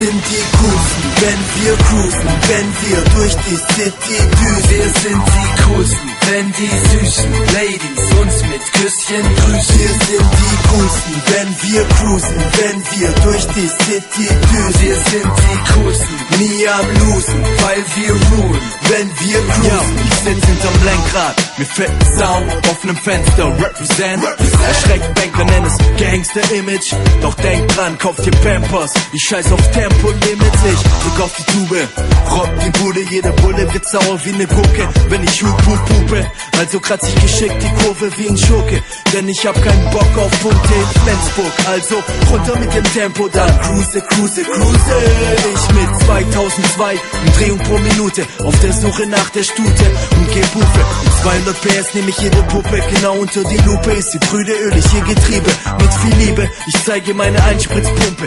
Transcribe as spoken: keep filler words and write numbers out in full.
Sind die coolsten, wenn wir cruisen, wenn wir durch die City düsen. Wir sind die coolsten, wenn die süßen Ladies uns mit Küsschen grüßen. Wir sind die coolsten, wenn wir cruisen, wenn wir durch die City düsen. Wir sind die coolsten, nie am Losen, weil wir ruhen, wenn wir cruisen. Yo, ich sitz hinterm Lenkrad, mir fällt ein Sound auf nem Fenster, represent. Erschreckt Banker, nenn es Gangster-Image. Doch denk dran, kauft dir Pampers, ich scheiß auf Tempo-Limits. Ich drück auf die Tube, rock die Bude, jede Bulle wird sauer wie ne Gurke, wenn ich hup hup hupe. Also kratz ich geschickt die Kurve wie ein Schurke, denn ich hab keinen Bock auf Punkte in Flensburg. Also runter mit dem Tempo, dann cruise, cruise, cruise. Ich mit zweitausendzwei Umdrehung pro Minute auf der Suche nach der Stute und geh Puppe. Mit zweihundert P S nehm ich jede Puppe genau unter die Lupe. Ist die prüde, ölig, ihr Getriebe mit viel Liebe. Ich zeige meine Einspritzpumpe.